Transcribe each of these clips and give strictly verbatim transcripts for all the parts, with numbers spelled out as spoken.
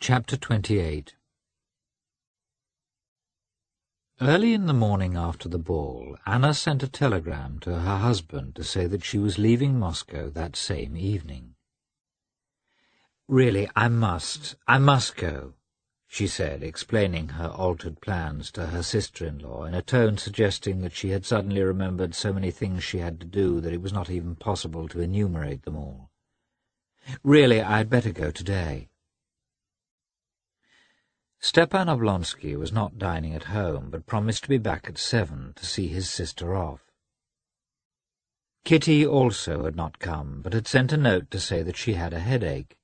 Chapter twenty-eight. Early in the morning after the ball, Anna sent a telegram to her husband to say that she was leaving Moscow that same evening. "Really, I must, I must go," she said, explaining her altered plans to her sister-in-law in a tone suggesting that she had suddenly remembered so many things she had to do that it was not even possible to enumerate them all. "Really, I'd better go today." Stepan Oblonsky was not dining at home, but promised to be back at seven to see his sister off. Kitty also had not come, but had sent a note to say that she had a headache.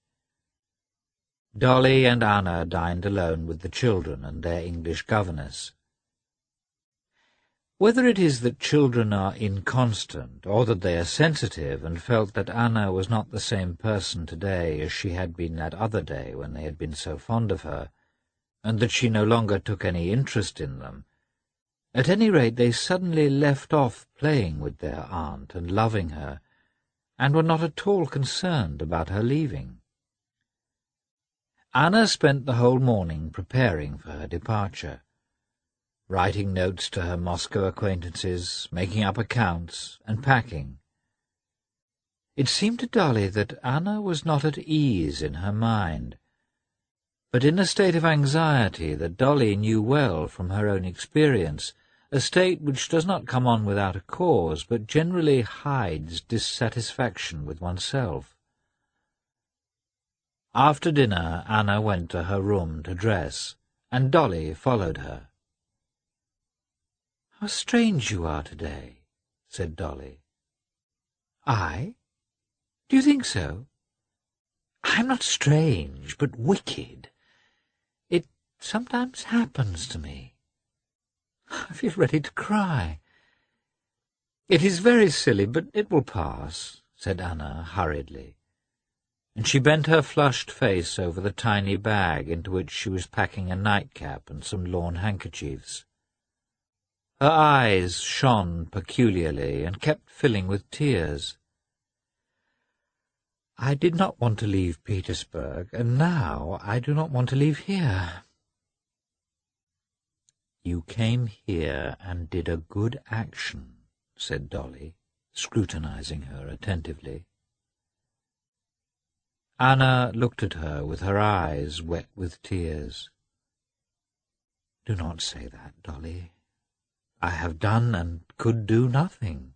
Dolly and Anna dined alone with the children and their English governess. Whether it is that children are inconstant, or that they are sensitive, and felt that Anna was not the same person today as she had been that other day when they had been so fond of her, and that she no longer took any interest in them, at any rate they suddenly left off playing with their aunt and loving her, and were not at all concerned about her leaving. Anna spent the whole morning preparing for her departure, writing notes to her Moscow acquaintances, making up accounts, and packing. It seemed to Dolly that Anna was not at ease in her mind, but in a state of anxiety that Dolly knew well from her own experience, a state which does not come on without a cause, but generally hides dissatisfaction with oneself. After dinner, Anna went to her room to dress, and Dolly followed her. "How strange you are today," said Dolly. "I? Do you think so? I'm not strange, but wicked. It sometimes happens to me. I feel ready to cry." "It is very silly, but it will pass," said Anna hurriedly, and she bent her flushed face over the tiny bag into which she was packing a nightcap and some lawn handkerchiefs. Her eyes shone peculiarly and kept filling with tears. "I did not want to leave Petersburg, and now I do not want to leave here." "You came here and did a good action," said Dolly, scrutinizing her attentively. Anna looked at her with her eyes wet with tears. "Do not say that, Dolly. I have done and could do nothing.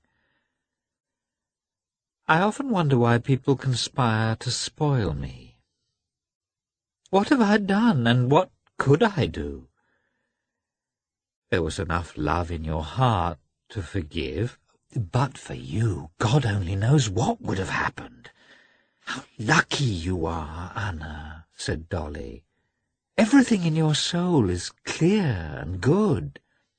I often wonder why people conspire to spoil me. What have I done, and what could I do? There was enough love in your heart to forgive. But for you, God only knows what would have happened." "How lucky you are, Anna," said Dolly. "Everything in your soul is clear and good."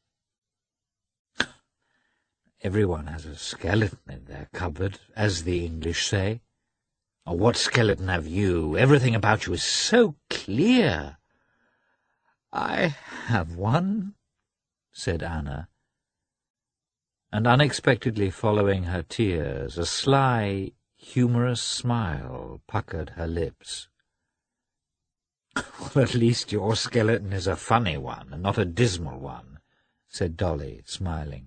"Everyone has a skeleton in their cupboard, as the English say." "Oh, what skeleton have you? Everything about you is so clear." "I have one," said Anna, and unexpectedly following her tears, a sly, humorous smile puckered her lips. "Well, at least your skeleton is a funny one, and not a dismal one," said Dolly, smiling.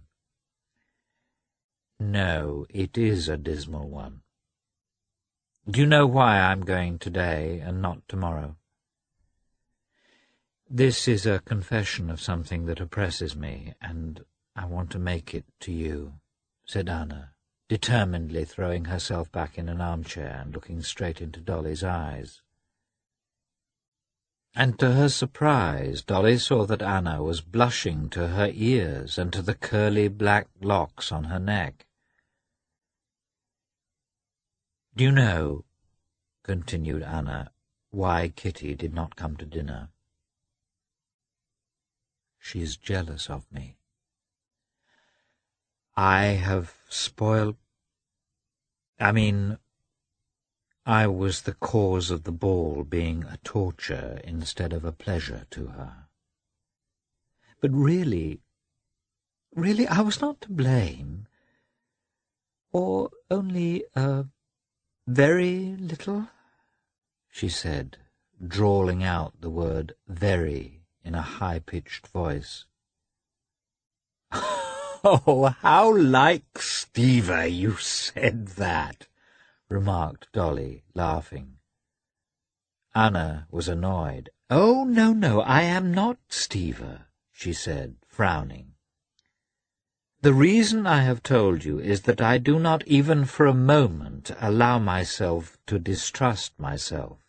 "No, it is a dismal one. Do you know why I'm going today and not tomorrow?" "This is a confession of something that oppresses me, and I want to make it to you," said Anna, determinedly throwing herself back in an armchair and looking straight into Dolly's eyes. And to her surprise, Dolly saw that Anna was blushing to her ears and to the curly black locks on her neck. "Do you know," continued Anna, "why Kitty did not come to dinner? She is jealous of me. I have spoiled... I mean, I was the cause of the ball being a torture instead of a pleasure to her. But really, really, I was not to blame, or only a very little," she said, drawling out the word very in a high-pitched voice. "Oh, how like Stiva you said that," remarked Dolly, laughing. Anna was annoyed. "Oh, no, no, I am not Stiva," she said, frowning. "The reason I have told you is that I do not even for a moment allow myself to distrust myself."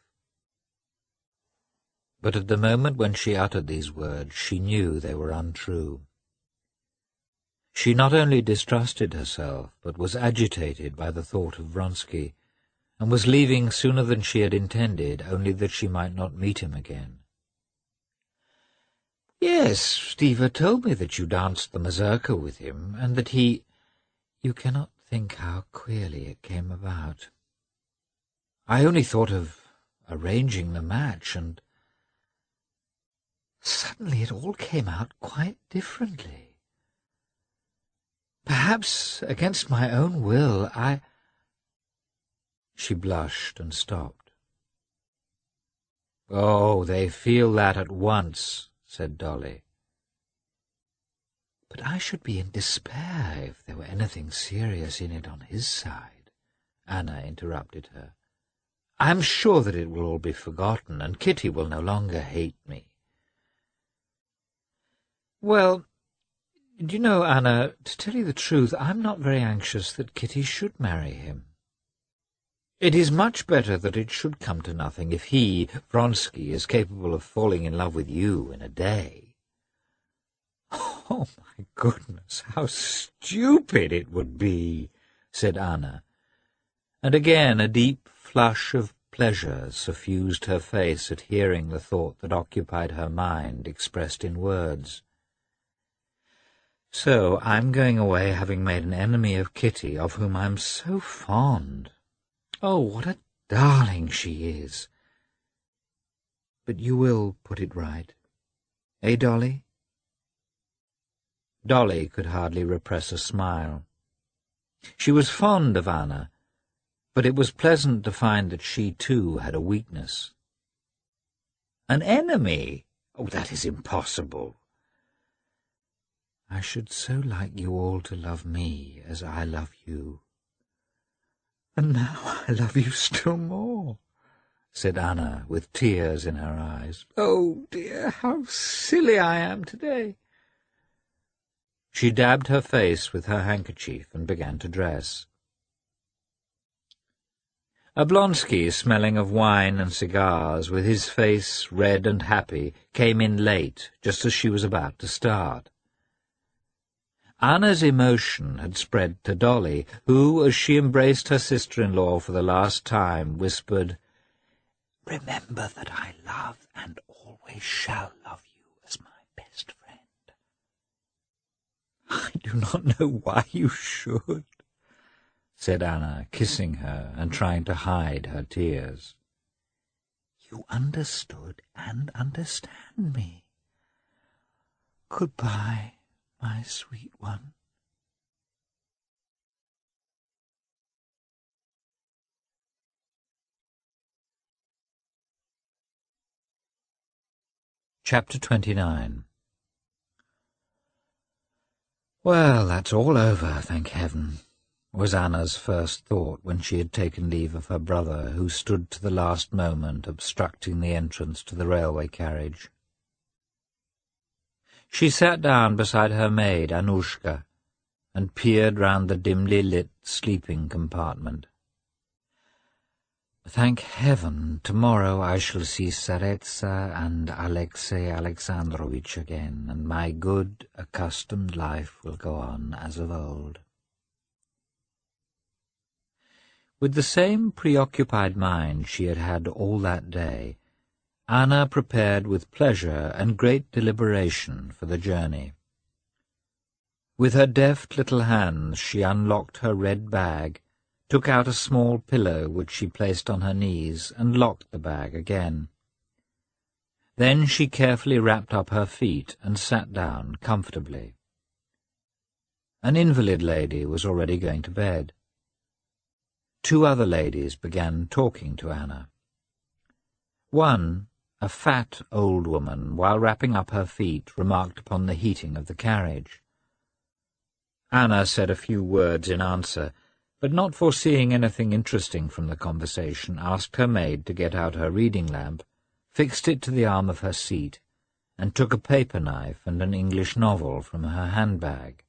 But at the moment when she uttered these words, she knew they were untrue. She not only distrusted herself, but was agitated by the thought of Vronsky, and was leaving sooner than she had intended, only that she might not meet him again. "Yes, Stiva told me that you danced the mazurka with him, and that he—" "You cannot think how queerly it came about. I only thought of arranging the match, and suddenly it all came out quite differently. Perhaps against my own will, I—" She blushed and stopped. "Oh, they feel that at once," said Dolly. "But I should be in despair if there were anything serious in it on his side," Anna interrupted her. "I am sure that it will all be forgotten, and Kitty will no longer hate me." "Well, do you know, Anna, to tell you the truth, I'm not very anxious that Kitty should marry him. It is much better that it should come to nothing if he, Vronsky, is capable of falling in love with you in a day." "Oh, my goodness, how stupid it would be," said Anna, and again a deep flush of pleasure suffused her face at hearing the thought that occupied her mind expressed in words. "So I'm going away having made an enemy of Kitty, of whom I'm so fond. Oh, what a darling she is! But you will put it right, eh, Dolly?" Dolly could hardly repress a smile. She was fond of Anna, but it was pleasant to find that she, too, had a weakness. "An enemy? Oh, that is impossible." "I should so like you all to love me as I love you. And now I love you still more," said Anna, with tears in her eyes. "Oh, dear, how silly I am today." She dabbed her face with her handkerchief and began to dress. Oblonsky, smelling of wine and cigars, with his face red and happy, came in late, just as she was about to start. Anna's emotion had spread to Dolly, who, as she embraced her sister-in-law for the last time, whispered, "Remember that I love and always shall love you as my best friend." "I do not know why you should," said Anna, kissing her and trying to hide her tears. "You understood and understand me. Goodbye, my sweet one." Chapter twenty-nine. "Well, that's all over, thank heaven," was Anna's first thought when she had taken leave of her brother, who stood to the last moment obstructing the entrance to the railway carriage. She sat down beside her maid, Annushka, and peered round the dimly lit sleeping compartment. "Thank heaven, tomorrow I shall see Tsaritsa and Alexey Alexandrovitch again, and my good, accustomed life will go on as of old." With the same preoccupied mind she had had all that day, Anna prepared with pleasure and great deliberation for the journey. With her deft little hands she unlocked her red bag, took out a small pillow which she placed on her knees, and locked the bag again. Then she carefully wrapped up her feet and sat down comfortably. An invalid lady was already going to bed. Two other ladies began talking to Anna. One, a fat old woman, while wrapping up her feet, remarked upon the heating of the carriage. Anna said a few words in answer, but not foreseeing anything interesting from the conversation, asked her maid to get out her reading lamp, fixed it to the arm of her seat, and took a paper knife and an English novel from her handbag.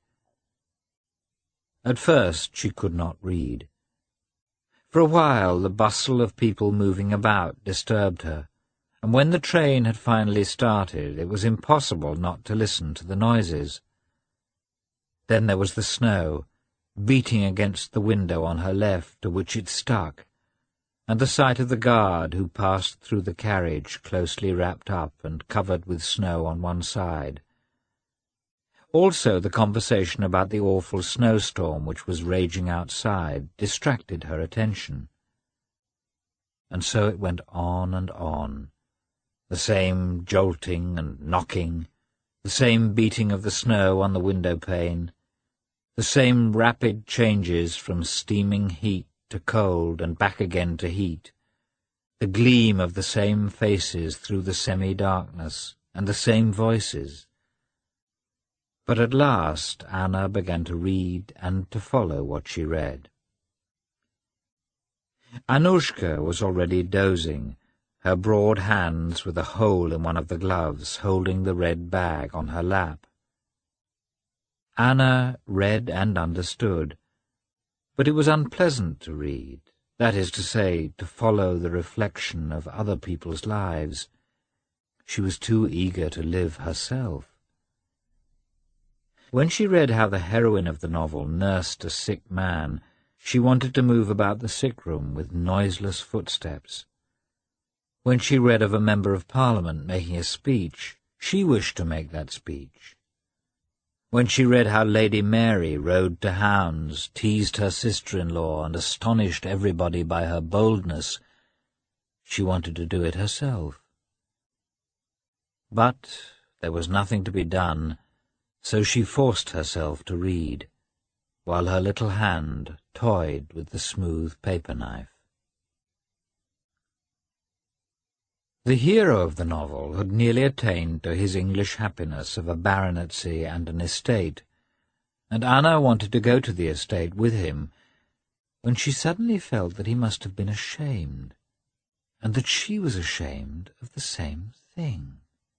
At first she could not read. For a while the bustle of people moving about disturbed her, and when the train had finally started it was impossible not to listen to the noises. Then there was the snow, beating against the window on her left, to which it stuck, and the sight of the guard who passed through the carriage closely wrapped up and covered with snow on one side. Also the conversation about the awful snowstorm which was raging outside distracted her attention. And so it went on and on, the same jolting and knocking, the same beating of the snow on the window-pane, the same rapid changes from steaming heat to cold and back again to heat, the gleam of the same faces through the semi-darkness, and the same voices. But at last Anna began to read and to follow what she read. Annushka was already dozing, her broad hands with a hole in one of the gloves holding the red bag on her lap. Anna read and understood, but it was unpleasant to read, that is to say, to follow the reflection of other people's lives. She was too eager to live herself. When she read how the heroine of the novel nursed a sick man, she wanted to move about the sick room with noiseless footsteps. When she read of a member of Parliament making a speech, she wished to make that speech. When she read how Lady Mary rode to hounds, teased her sister-in-law, and astonished everybody by her boldness, she wanted to do it herself. But there was nothing to be done, so she forced herself to read, while her little hand toyed with the smooth paper-knife. The hero of the novel had nearly attained to his English happiness of a baronetcy and an estate, and Anna wanted to go to the estate with him, when she suddenly felt that he must have been ashamed, and that she was ashamed of the same thing.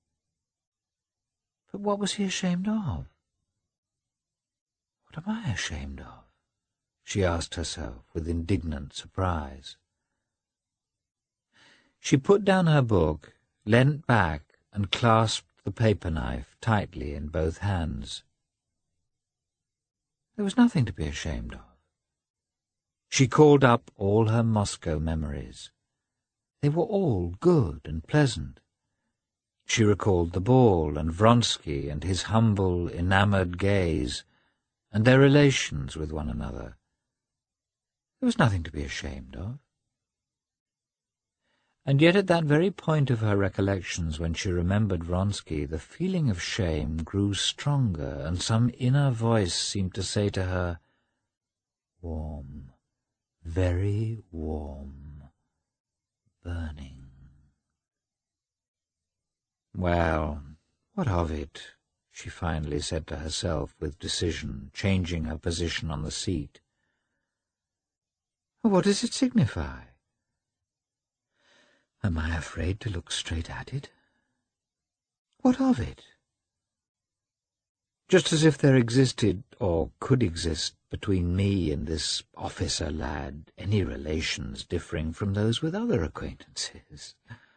But what was he ashamed of? What am I ashamed of? She asked herself with indignant surprise. She put down her book, leant back, and clasped the paper-knife tightly in both hands. There was nothing to be ashamed of. She called up all her Moscow memories. They were all good and pleasant. She recalled the ball and Vronsky and his humble, enamoured gaze, and their relations with one another. There was nothing to be ashamed of. And yet at that very point of her recollections, when she remembered Vronsky, the feeling of shame grew stronger, and some inner voice seemed to say to her, "Warm, very warm, burning." Well, what of it? She finally said to herself with decision, changing her position on the seat. What does it signify? Am I afraid to look straight at it? What of it? Just as if there existed, or could exist, between me and this officer lad any relations differing from those with other acquaintances.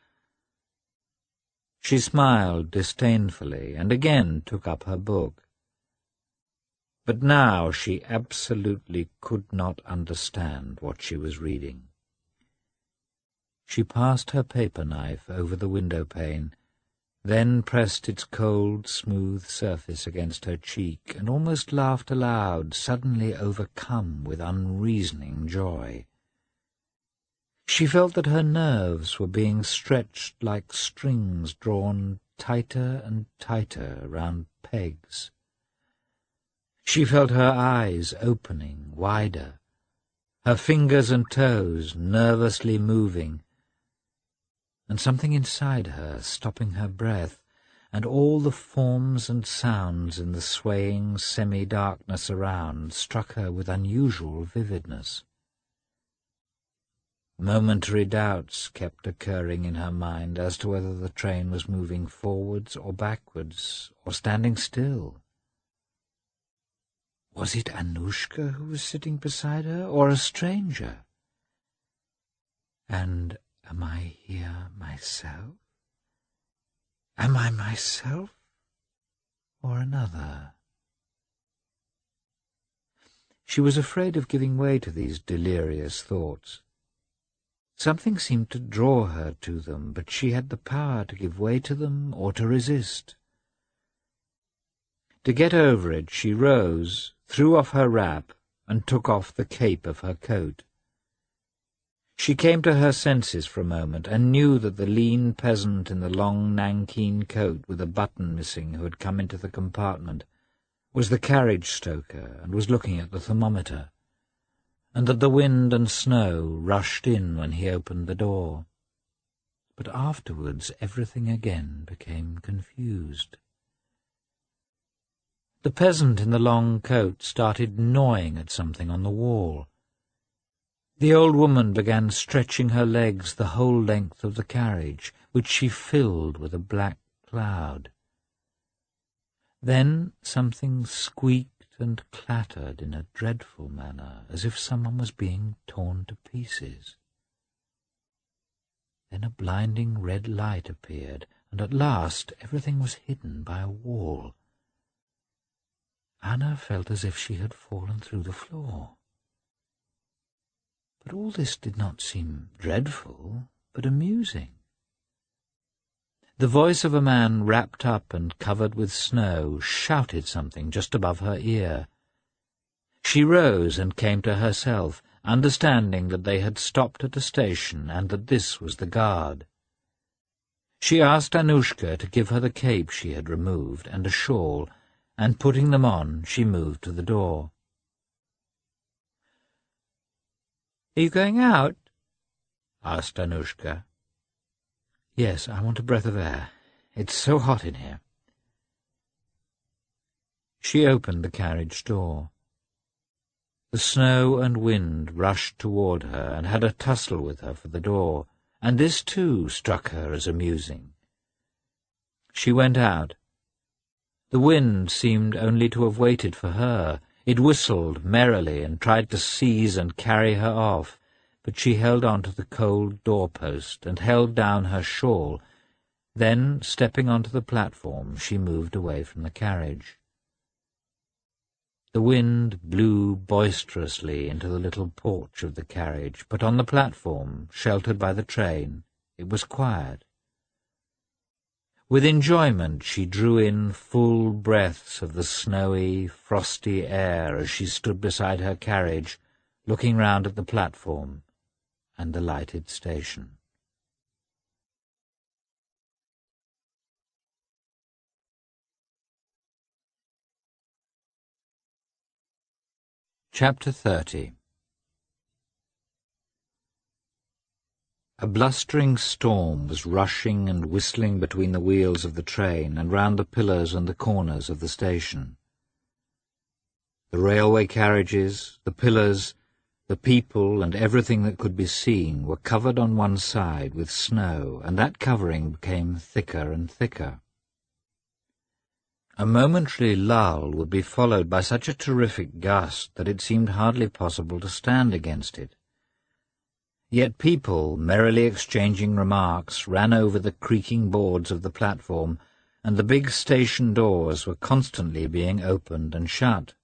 She smiled disdainfully, and again took up her book. But now she absolutely could not understand what she was reading. She passed her paper-knife over the window-pane, then pressed its cold, smooth surface against her cheek, and almost laughed aloud, suddenly overcome with unreasoning joy. She felt that her nerves were being stretched like strings drawn tighter and tighter round pegs. She felt her eyes opening wider, her fingers and toes nervously moving, and something inside her stopping her breath, and all the forms and sounds in the swaying semi-darkness around struck her with unusual vividness. Momentary doubts kept occurring in her mind as to whether the train was moving forwards or backwards, or standing still. Was it Anushka who was sitting beside her, or a stranger? And am I here myself? Am I myself, or another? She was afraid of giving way to these delirious thoughts. Something seemed to draw her to them, but she had the power to give way to them or to resist. To get over it, she rose, threw off her wrap, and took off the cape of her coat. She came to her senses for a moment, and knew that the lean peasant in the long nankeen coat with a button missing who had come into the compartment was the carriage stoker and was looking at the thermometer, and that the wind and snow rushed in when he opened the door. But afterwards everything again became confused. The peasant in the long coat started gnawing at something on the wall. The old woman began stretching her legs the whole length of the carriage, which she filled with a black cloud. Then something squeaked and clattered in a dreadful manner, as if someone was being torn to pieces. Then a blinding red light appeared, and at last everything was hidden by a wall. Anna felt as if she had fallen through the floor. But all this did not seem dreadful, but amusing. The voice of a man wrapped up and covered with snow shouted something just above her ear. She rose and came to herself, understanding that they had stopped at a station and that this was the guard. She asked Anushka to give her the cape she had removed and a shawl, and putting them on, she moved to the door. "Are you going out?" asked Anushka. "Yes, I want a breath of air. It's so hot in here." She opened the carriage door. The snow and wind rushed toward her and had a tussle with her for the door, and this too struck her as amusing. She went out. The wind seemed only to have waited for her. It whistled merrily and tried to seize and carry her off, but she held on to the cold doorpost and held down her shawl. Then, stepping onto the platform, she moved away from the carriage. The wind blew boisterously into the little porch of the carriage, but on the platform, sheltered by the train, it was quiet. With enjoyment she drew in full breaths of the snowy, frosty air as she stood beside her carriage, looking round at the platform and the lighted station. Chapter thirty. A blustering storm was rushing and whistling between the wheels of the train and round the pillars and the corners of the station. The railway carriages, the pillars, the people, and everything that could be seen were covered on one side with snow, and that covering became thicker and thicker. A momentary lull would be followed by such a terrific gust that it seemed hardly possible to stand against it. Yet people, merrily exchanging remarks, ran over the creaking boards of the platform, and the big station doors were constantly being opened and shut.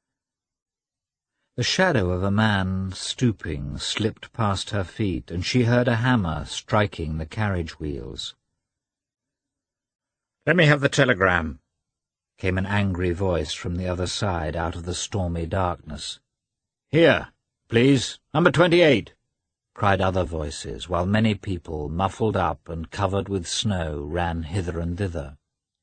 The shadow of a man stooping slipped past her feet, and she heard a hammer striking the carriage wheels. "Let me have the telegram," came an angry voice from the other side out of the stormy darkness. "Here, please, number twenty-eight," cried other voices, while many people, muffled up and covered with snow, ran hither and thither.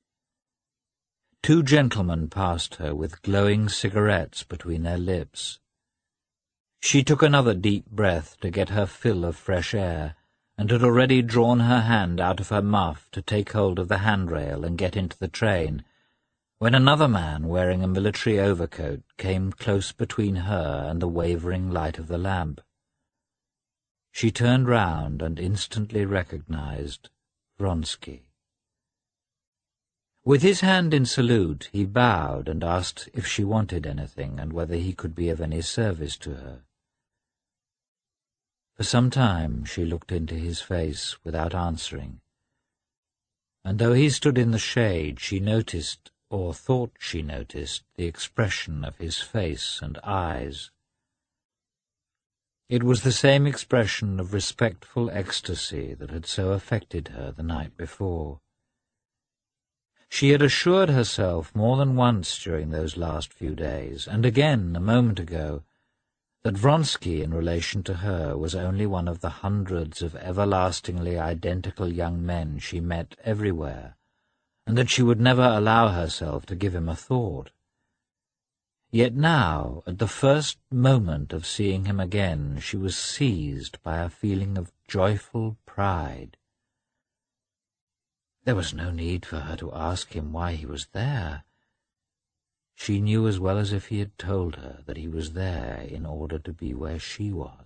Two gentlemen passed her with glowing cigarettes between their lips. She took another deep breath to get her fill of fresh air, and had already drawn her hand out of her muff to take hold of the handrail and get into the train, when another man wearing a military overcoat came close between her and the wavering light of the lamp. She turned round and instantly recognized Vronsky. With his hand in salute, he bowed and asked if she wanted anything and whether he could be of any service to her. For some time she looked into his face without answering, and though he stood in the shade, she noticed, or thought she noticed, the expression of his face and eyes. It was the same expression of respectful ecstasy that had so affected her the night before. She had assured herself more than once during those last few days, and again a moment ago, that Vronsky in relation to her was only one of the hundreds of everlastingly identical young men she met everywhere, and that she would never allow herself to give him a thought. Yet now, at the first moment of seeing him again, she was seized by a feeling of joyful pride. There was no need for her to ask him why he was there. She knew as well as if he had told her that he was there in order to be where she was.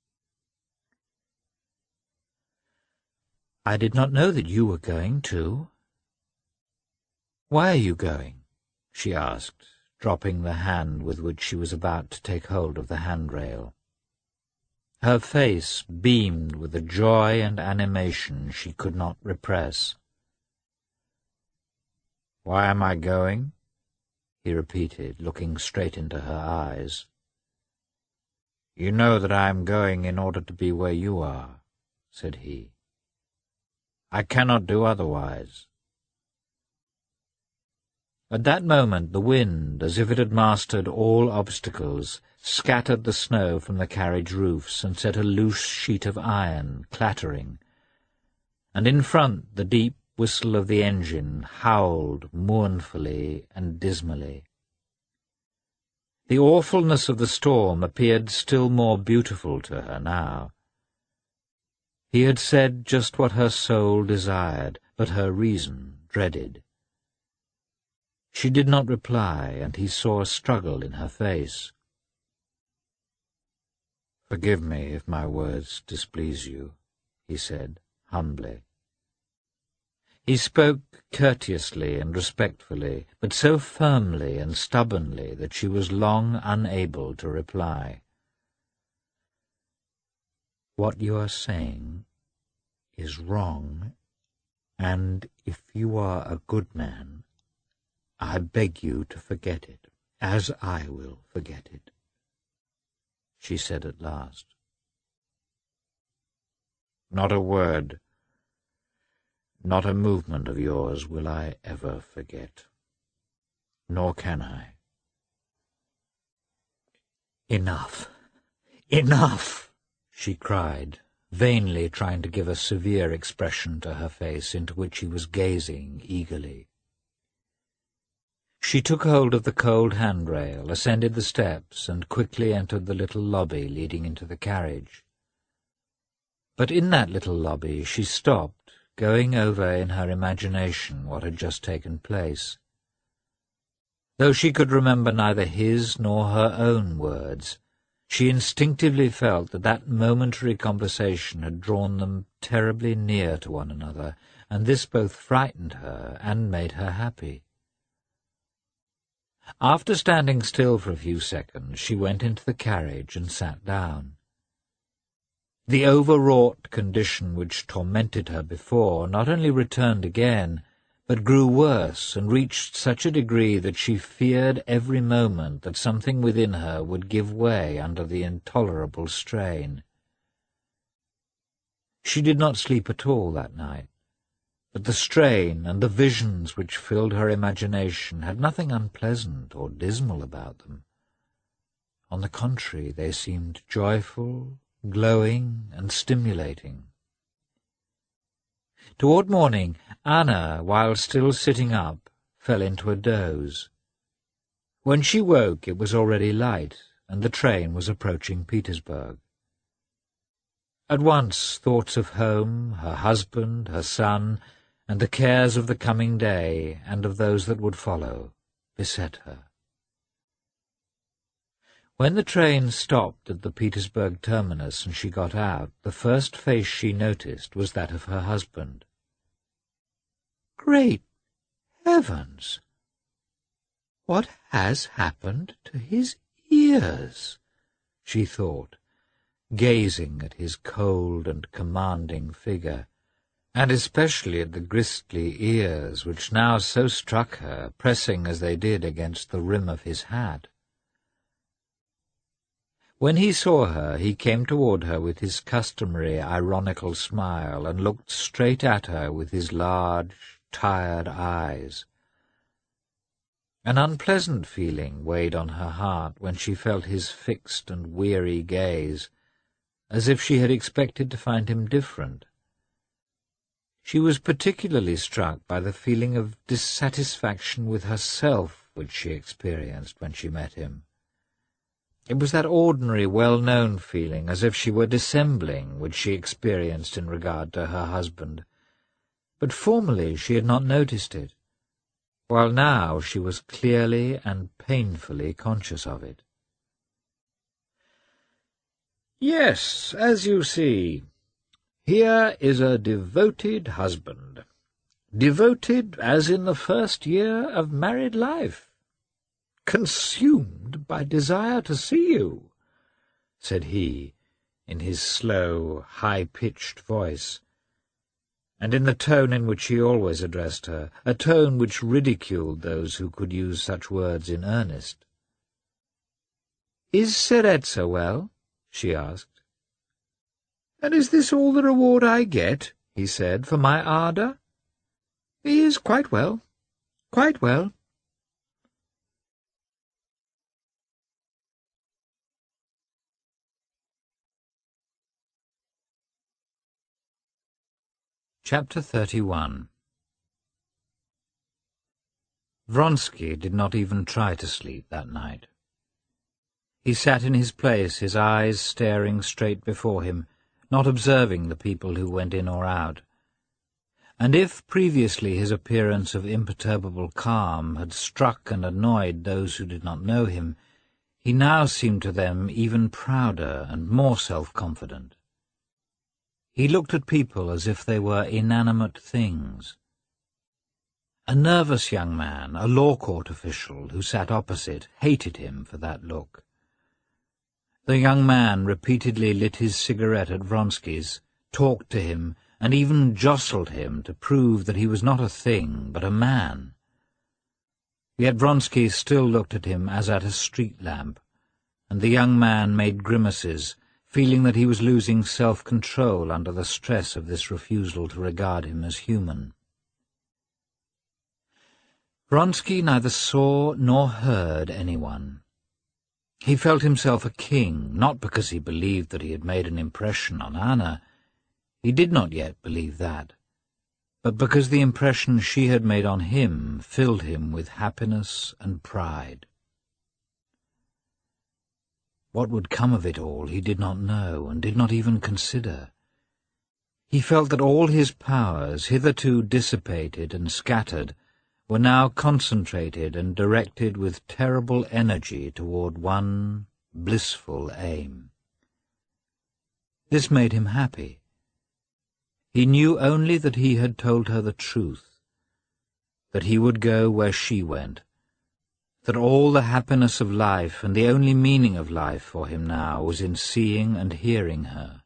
"I did not know that you were going, too." "Why are you going?" she asked, dropping the hand with which she was about to take hold of the handrail. Her face beamed with a joy and animation she could not repress. "Why am I going?" he repeated, looking straight into her eyes. "You know that I am going in order to be where you are," said he. "I cannot do otherwise." At that moment the wind, as if it had mastered all obstacles, scattered the snow from the carriage roofs and set a loose sheet of iron clattering, and in front the deep whistle of the engine howled mournfully and dismally. The awfulness of the storm appeared still more beautiful to her now. He had said just what her soul desired, but her reason dreaded. She did not reply, and he saw a struggle in her face. "Forgive me if my words displease you," he said, humbly. He spoke courteously and respectfully, but so firmly and stubbornly that she was long unable to reply. "What you are saying is wrong, and if you are a good man, I beg you to forget it, as I will forget it," she said at last. "Not a word, not a movement of yours will I ever forget, nor can I." "Enough, enough!" she cried, vainly trying to give a severe expression to her face, into which he was gazing eagerly. She took hold of the cold handrail, ascended the steps, and quickly entered the little lobby leading into the carriage. But in that little lobby she stopped, going over in her imagination what had just taken place. Though she could remember neither his nor her own words, she instinctively felt that that momentary conversation had drawn them terribly near to one another, and this both frightened her and made her happy. After standing still for a few seconds, she went into the carriage and sat down. The overwrought condition which tormented her before not only returned again, but grew worse and reached such a degree that she feared every moment that something within her would give way under the intolerable strain. She did not sleep at all that night, but the strain and the visions which filled her imagination had nothing unpleasant or dismal about them. On the contrary, they seemed joyful, glowing, and stimulating. Toward morning, Anna, while still sitting up, fell into a doze. When she woke, it was already light, and the train was approaching Petersburg. At once thoughts of home, her husband, her son, and the cares of the coming day, and of those that would follow, beset her. When the train stopped at the Petersburg terminus and she got out, the first face she noticed was that of her husband. Great heavens! What has happened to his ears? She thought, gazing at his cold and commanding figure, and especially at the gristly ears which now so struck her, pressing as they did against the rim of his hat. When he saw her, he came toward her with his customary ironical smile, and looked straight at her with his large, tired eyes. An unpleasant feeling weighed on her heart when she felt his fixed and weary gaze, as if she had expected to find him different. She was particularly struck by the feeling of dissatisfaction with herself which she experienced when she met him. It was that ordinary, well-known feeling, as if she were dissembling, which she experienced in regard to her husband. But formerly she had not noticed it, while now she was clearly and painfully conscious of it. Yes, as you see, here is a devoted husband, devoted as in the first year of married life, consumed by desire to see you, said he, in his slow, high-pitched voice, and in the tone in which he always addressed her, a tone which ridiculed those who could use such words in earnest. "Is Tseretsa well?" she asked. "And is this all the reward I get," he said, "for my ardour?" "He is quite well, quite well." Chapter thirty-one. Vronsky did not even try to sleep that night. He sat in his place, his eyes staring straight before him, not observing the people who went in or out. And if previously his appearance of imperturbable calm had struck and annoyed those who did not know him, he now seemed to them even prouder and more self-confident. He looked at people as if they were inanimate things. A nervous young man, a law court official, who sat opposite, hated him for that look. The young man repeatedly lit his cigarette at Vronsky's, talked to him, and even jostled him to prove that he was not a thing, but a man. Yet Vronsky still looked at him as at a street lamp, and the young man made grimaces, feeling that he was losing self-control under the stress of this refusal to regard him as human. Vronsky neither saw nor heard anyone. He felt himself a king, not because he believed that he had made an impression on Anna. He did not yet believe that, but because the impression she had made on him filled him with happiness and pride. What would come of it all he did not know, and did not even consider. He felt that all his powers, hitherto dissipated and scattered, were now concentrated and directed with terrible energy toward one blissful aim. This made him happy. He knew only that he had told her the truth, that he would go where she went, that all the happiness of life and the only meaning of life for him now was in seeing and hearing her.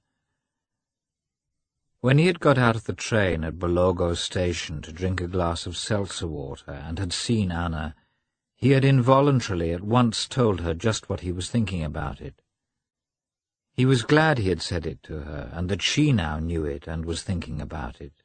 When he had got out of the train at Belogo station to drink a glass of seltzer water and had seen Anna, he had involuntarily at once told her just what he was thinking about it. He was glad he had said it to her, and that she now knew it and was thinking about it.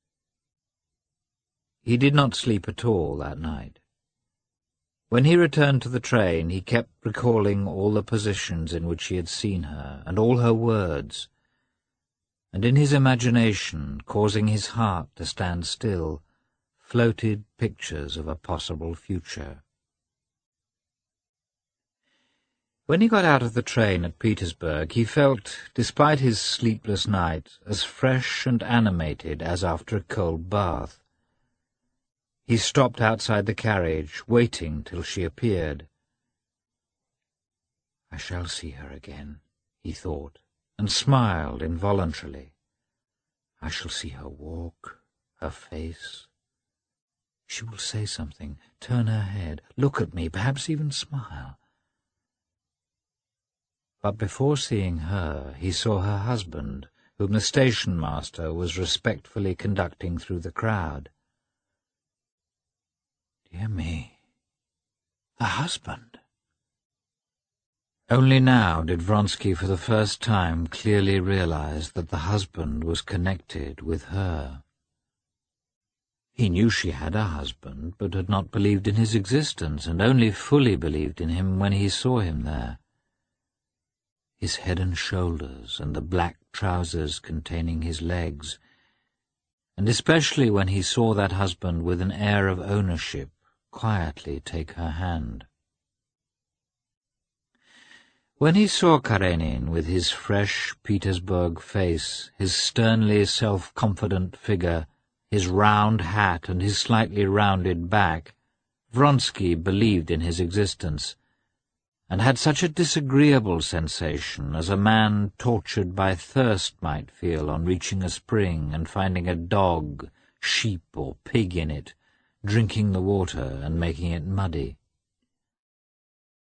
He did not sleep at all that night. When he returned to the train, he kept recalling all the positions in which he had seen her, and all her words, and in his imagination, causing his heart to stand still, floated pictures of a possible future. When he got out of the train at Petersburg, he felt, despite his sleepless night, as fresh and animated as after a cold bath. He stopped outside the carriage, waiting till she appeared. I shall see her again, he thought, and smiled involuntarily. I shall see her walk, her face. She will say something, turn her head, look at me, perhaps even smile. But before seeing her, he saw her husband, whom the station-master was respectfully conducting through the crowd. Dear me, the husband! Only now did Vronsky for the first time clearly realize that the husband was connected with her. He knew she had a husband, but had not believed in his existence, and only fully believed in him when he saw him there. His head and shoulders, and the black trousers containing his legs, and especially when he saw that husband with an air of ownership quietly take her hand. When he saw Karenin with his fresh Petersburg face, his sternly self-confident figure, his round hat and his slightly rounded back, Vronsky believed in his existence, and had such a disagreeable sensation as a man tortured by thirst might feel on reaching a spring and finding a dog, sheep or pig in it, drinking the water and making it muddy.